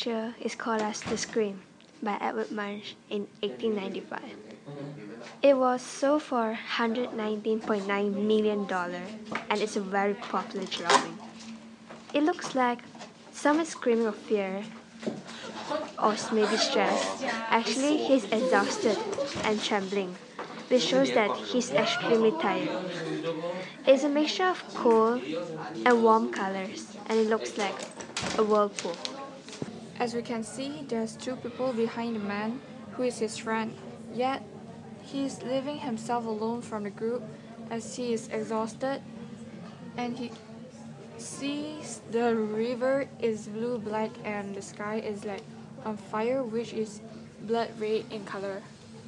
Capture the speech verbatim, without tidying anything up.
picture is called as The Scream by Edvard Munch in eighteen ninety-five. It was sold for one hundred nineteen point nine million dollars and it's a very popular drawing. It looks like someone screaming of fear or maybe stress. Actually, he's exhausted and trembling, which shows that he's extremely tired. It's a mixture of cool and warm colors, and it looks like a whirlpool. As we can see, there's two people behind the man, who is his friend, yet he is leaving himself alone from the group as he is exhausted and he sees the river is blue black and the sky is like on fire, which is blood red in color.